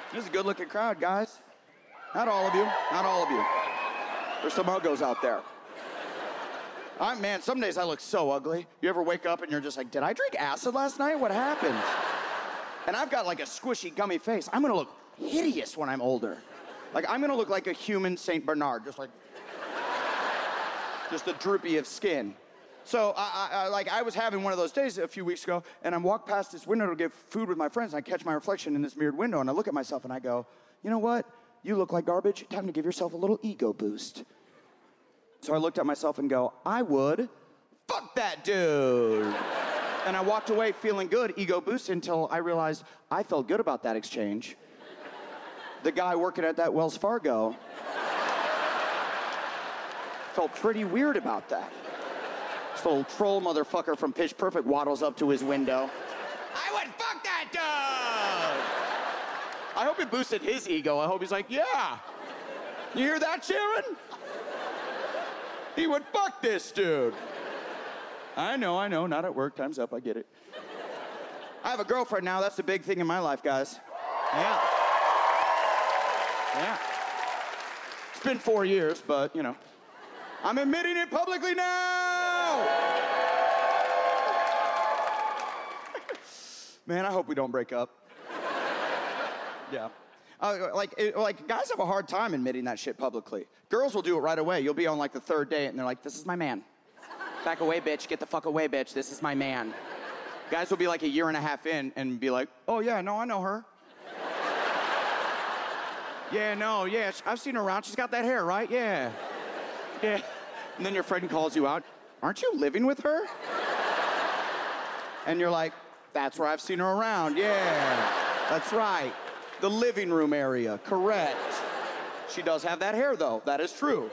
This is a good-looking crowd, guys. Not all of you. Not all of you. There's some uggos out there. Man, some days I look so ugly. You ever wake up and you're just like, did I drink acid last night? What happened? And I've got like a squishy, gummy face. I'm gonna look hideous when I'm older. Like, I'm gonna look like a human Saint Bernard, just the droopy of skin. So I was having one of those days a few weeks ago, and I'm walking past this window to get food with my friends, and I catch my reflection in this mirrored window, and I look at myself and I go, you know what? You look like garbage. Time to give yourself a little ego boost. So I looked at myself and go, I would fuck that dude. And I walked away feeling good, ego boost, until I realized I felt good about that exchange. The guy working at that Wells Fargo felt pretty weird about that. This little troll motherfucker from Pitch Perfect waddles up to his window. I would fuck that dude! I hope it boosted his ego. I hope he's like, yeah. You hear that, Sharon? He would fuck this dude. I know, not at work, time's up, I get it. I have a girlfriend now, that's the big thing in my life, guys. Yeah. It's been 4 years, but, you know. I'm admitting it publicly now! Man, I hope we don't break up. Yeah. Guys have a hard time admitting that shit publicly. Girls will do it right away. You'll be on, like, the third date, and they're like, this is my man. Back away, bitch. Get the fuck away, bitch. This is my man. Guys will be, like, a year and a half in and be like, oh, yeah, no, I know her. Yeah, I've seen her around. She's got that hair, right? Yeah. And then your friend calls you out. Aren't you living with her? And you're like, that's where I've seen her around. Yeah, that's right. The living room area, correct. She does have that hair, though. That is true.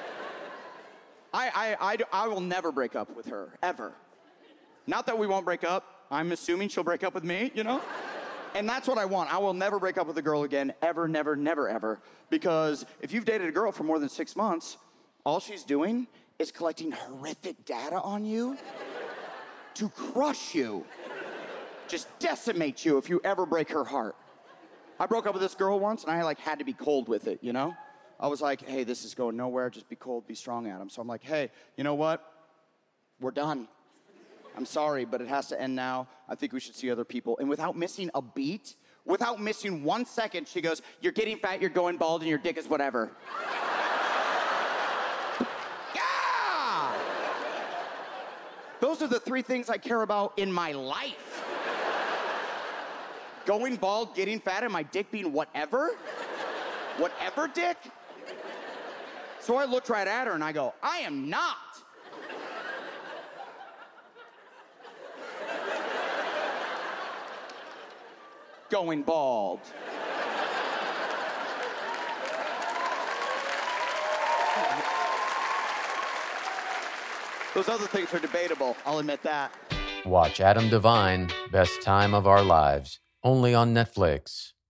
I will never break up with her, ever. Not that we won't break up. I'm assuming she'll break up with me, you know? And that's what I want. I will never break up with a girl again, ever, never, never, ever. Because if you've dated a girl for more than 6 months, all she's doing is collecting horrific data on you to crush you. Just decimate you if you ever break her heart. I broke up with this girl once, and I had to be cold with it, you know? I was like, hey, this is going nowhere. Just be cold, be strong, Adam. So I'm like, hey, you know what? We're done. I'm sorry, but it has to end now. I think we should see other people. And without missing a beat, without missing 1 second, she goes, you're getting fat, you're going bald, and your dick is whatever. Yeah! Those are the 3 things I care about in my life. Going bald, getting fat, and my dick being whatever? Whatever dick? So I looked right at her and I go, I am not. Going bald. Those other things are debatable, I'll admit that. Watch Adam Devine, Best Time of Our Lives, only on Netflix.